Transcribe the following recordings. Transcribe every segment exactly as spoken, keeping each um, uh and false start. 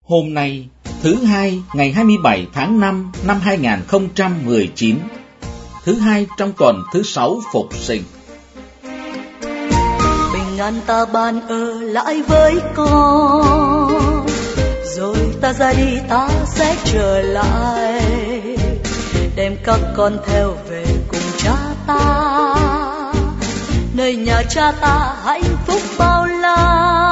Hôm nay, thứ hai, ngày hai mươi bảy tháng năm năm hai nghìn không trăm mười chín, thứ hai trong tuần thứ sáu Phục Sinh. Bình an ta ban ở lại với con, rồi ta ra đi ta sẽ trở lại, đem các con theo về cùng cha ta, nơi nhà cha ta hạnh phúc bao la.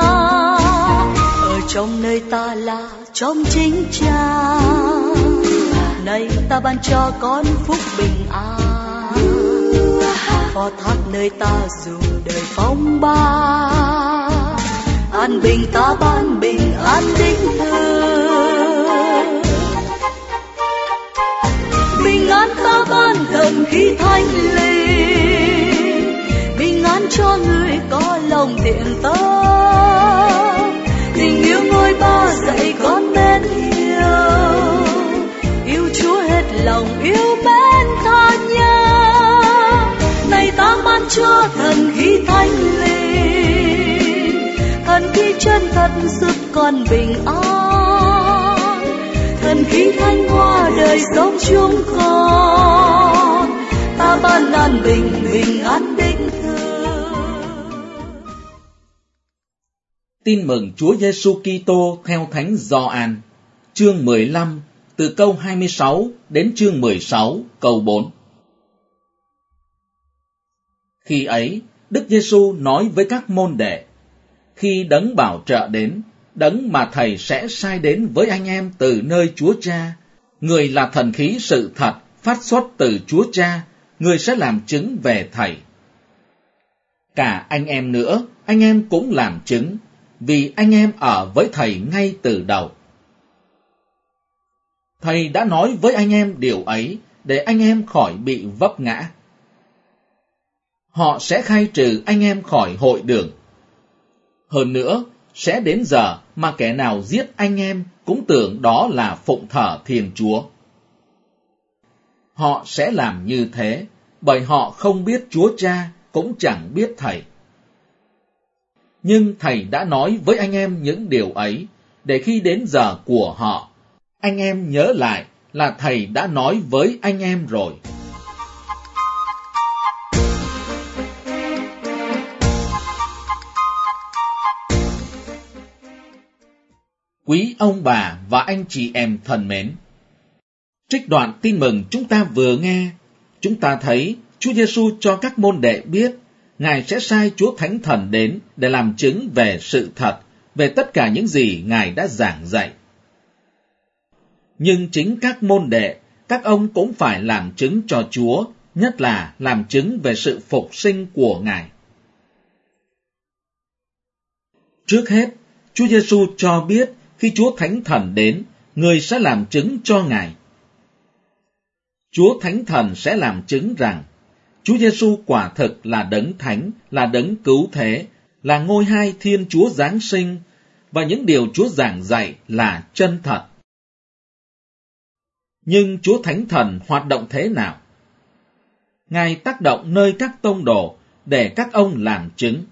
Ở trong nơi ta là trong chính cha, này ta ban cho con phúc bình an, phó thác nơi ta dù đời phong ba. An bình ta ban bình an đích thực, bình an ta ban thần khí thánh linh, bình an cho người có lòng thiện tâm. Tình yêu ngôi ba dạy con mến yêu, yêu Chúa hết lòng yêu mến tha nhân. Này ta ban cho thần khí thánh linh, thần khí chân thật giúp con bình an, thần khí thánh hoa đời sống chúng con. Ta ban an bình bình an đích thực. Tin mừng Chúa Giêsu Kitô theo Thánh Gioan, chương mười lăm, từ câu hai mươi sáu đến chương mười sáu, câu bốn. Khi ấy, Đức Giêsu nói với các môn đệ: khi Đấng Bảo Trợ đến, Đấng mà Thầy sẽ sai đến với anh em từ nơi Chúa Cha, người là thần khí sự thật phát xuất từ Chúa Cha, người sẽ làm chứng về Thầy. Cả anh em nữa, anh em cũng làm chứng, vì anh em ở với Thầy ngay từ đầu. Thầy đã nói với anh em điều ấy để anh em khỏi bị vấp ngã. Họ sẽ khai trừ anh em khỏi hội đường. Hơn nữa, sẽ đến giờ mà kẻ nào giết anh em cũng tưởng đó là phụng thờ Thiên Chúa. Họ sẽ làm như thế, bởi họ không biết Chúa Cha, cũng chẳng biết Thầy. Nhưng Thầy đã nói với anh em những điều ấy, để khi đến giờ của họ, anh em nhớ lại là Thầy đã nói với anh em rồi. Quý ông bà và anh chị em thân mến, trích đoạn tin mừng chúng ta vừa nghe, chúng ta thấy Chúa Giêsu cho các môn đệ biết Ngài sẽ sai Chúa Thánh Thần đến để làm chứng về sự thật, về tất cả những gì Ngài đã giảng dạy. Nhưng chính các môn đệ, các ông cũng phải làm chứng cho Chúa, nhất là làm chứng về sự phục sinh của Ngài. Trước hết, Chúa Giêsu cho biết khi Chúa Thánh Thần đến, người sẽ làm chứng cho Ngài. Chúa Thánh Thần sẽ làm chứng rằng Chúa Giêsu quả thực là Đấng Thánh, là Đấng Cứu Thế, là ngôi hai Thiên Chúa Giáng sinh, và những điều Chúa giảng dạy là chân thật. Nhưng Chúa Thánh Thần hoạt động thế nào? Ngài tác động nơi các tông đồ để các ông làm chứng.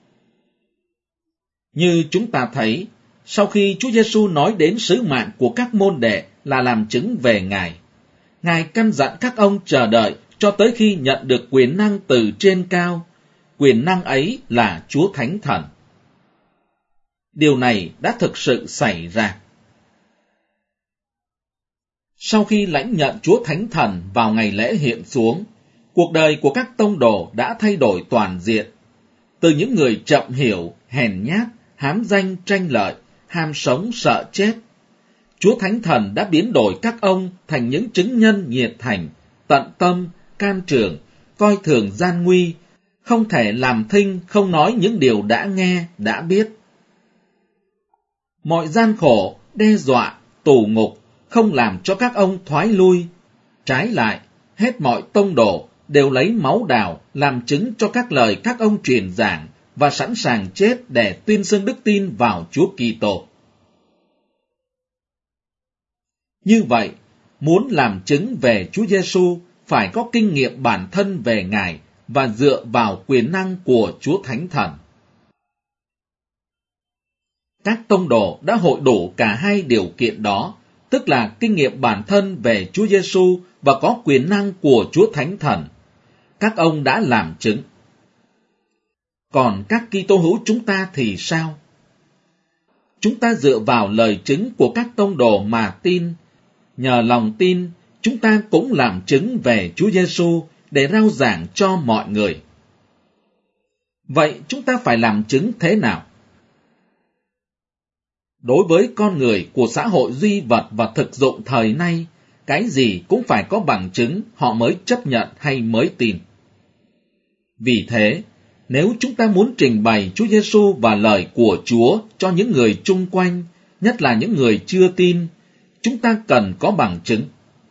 Như chúng ta thấy, sau khi Chúa Giêsu nói đến sứ mạng của các môn đệ là làm chứng về Ngài, Ngài căn dặn các ông chờ đợi cho tới khi nhận được quyền năng từ trên cao. Quyền năng ấy là Chúa Thánh Thần. Điều này đã thực sự xảy ra. Sau khi lãnh nhận Chúa Thánh Thần vào ngày lễ hiện xuống, cuộc đời của các tông đồ đã thay đổi toàn diện. Từ những người chậm hiểu, hèn nhát, hám danh tranh lợi, ham sống sợ chết, Chúa Thánh Thần đã biến đổi các ông thành những chứng nhân nhiệt thành, tận tâm, can trường, coi thường gian nguy, không thể làm thinh không nói những điều đã nghe, đã biết. Mọi gian khổ, đe dọa, tù ngục không làm cho các ông thoái lui. Trái lại, hết mọi tông đồ đều lấy máu đào làm chứng cho các lời các ông truyền giảng và sẵn sàng chết để tuyên xưng đức tin vào Chúa Kitô. Như vậy, muốn làm chứng về Chúa Giêsu phải có kinh nghiệm bản thân về Ngài và dựa vào quyền năng của Chúa Thánh Thần. Các tông đồ đã hội đủ cả hai điều kiện đó, tức là kinh nghiệm bản thân về Chúa Giêsu và có quyền năng của Chúa Thánh Thần. Các ông đã làm chứng. Còn các Kitô hữu chúng ta thì sao? Chúng ta dựa vào lời chứng của các tông đồ mà tin. Nhờ lòng tin, chúng ta cũng làm chứng về Chúa Giêsu để rao giảng cho mọi người. Vậy chúng ta phải làm chứng thế nào? Đối với con người của xã hội duy vật và thực dụng thời nay, cái gì cũng phải có bằng chứng họ mới chấp nhận hay mới tin. Vì thế, nếu chúng ta muốn trình bày Chúa Giêsu và lời của Chúa cho những người chung quanh, nhất là những người chưa tin, chúng ta cần có bằng chứng.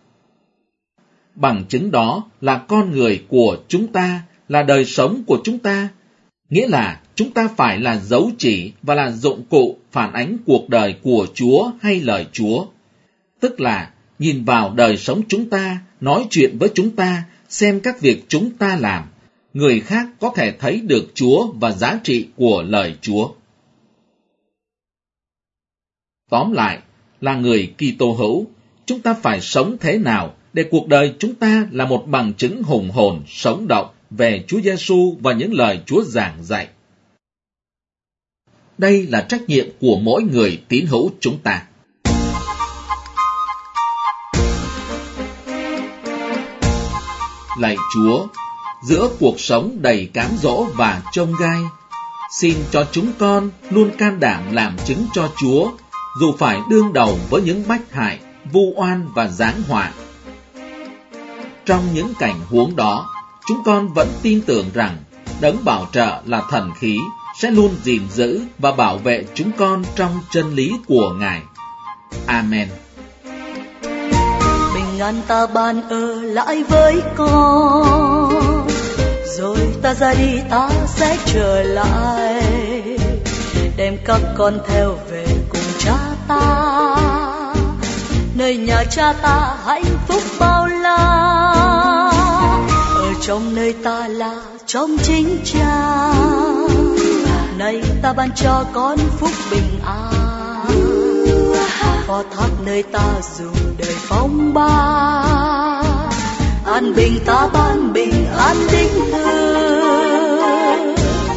Bằng chứng đó là con người của chúng ta, là đời sống của chúng ta, nghĩa là chúng ta phải là dấu chỉ và là dụng cụ phản ánh cuộc đời của Chúa hay lời Chúa. Tức là nhìn vào đời sống chúng ta, nói chuyện với chúng ta, xem các việc chúng ta làm, người khác có thể thấy được Chúa và giá trị của lời Chúa. Tóm lại, là người Kitô hữu, chúng ta phải sống thế nào để cuộc đời chúng ta là một bằng chứng hùng hồn, sống động về Chúa Giêsu và những lời Chúa giảng dạy. Đây là trách nhiệm của mỗi người tín hữu chúng ta. Lạy Chúa, giữa cuộc sống đầy cám dỗ và chông gai, xin cho chúng con luôn can đảm làm chứng cho Chúa, dù phải đương đầu với những bách hại, vu oan và giáng họa. Trong những cảnh huống đó, chúng con vẫn tin tưởng rằng Đấng Bảo Trợ là Thần Khí sẽ luôn gìn giữ và bảo vệ chúng con trong chân lý của Ngài. Amen. Bình an ta ban ở lại với con, rồi ta ra đi ta sẽ trở lại, đem các con theo về cùng cha ta, nơi nhà cha ta hạnh phúc bao la. Ở trong nơi ta là trong chính cha, nay ta ban cho con phúc bình an, phó thác nơi ta dù đời phong ba. An bình ta ban bình an đích thực,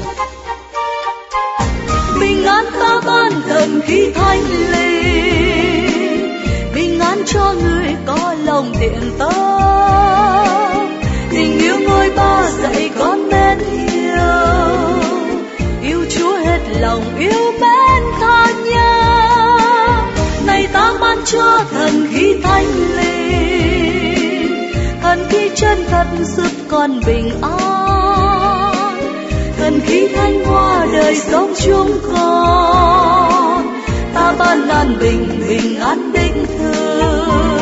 bình an ta ban thần khí thánh linh, bình an cho người có lòng thiện tâm. Tình yêu ngôi Ba dạy con mến yêu, yêu Chúa hết lòng yêu mến tha nhân. Này ta ban cho thần khí thánh linh, thần khí chân thật giúp con bình an, thần khí thanh hoa đời sống chúng con. Ta ban an bình bình an đích thực.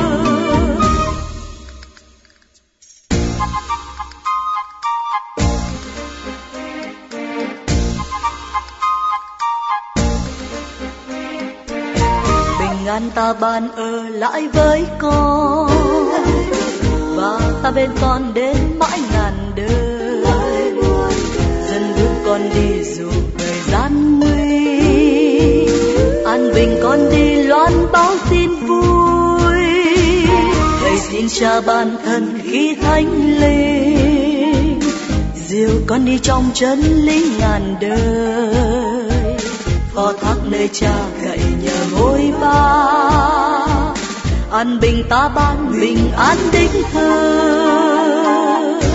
Bình an ta ban ở lại với con, và ta bên con đến mãi ngàn đời. Dân bước con đi dù thời gian nguy, an bình con đi loan báo tin vui. Thầy xin Cha ban thần khí thánh linh, dìu con đi trong chân lý ngàn đời. Phó thác nơi Cha cậy nhờ ngôi Ba, an bình ta ban bình an đích thực.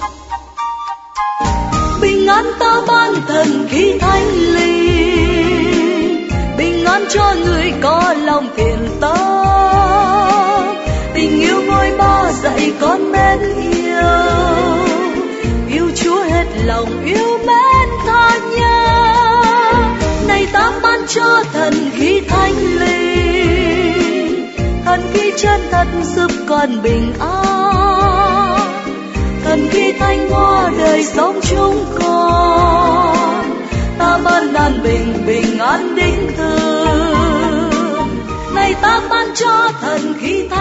Bình an ta ban thần khí thánh linh, bình an cho người có lòng thiện tâm. Tình yêu ngôi Ba dạy con mến yêu, yêu Chúa hết lòng yêu mến tha nhân. Này ta ban cho thần khí thánh linh, thần khí chân thật giúp con bình an, thần khí thanh hoa đời sống chúng con. Ta ban an bình bình an đích thực, này ta ban cho thần khí thánh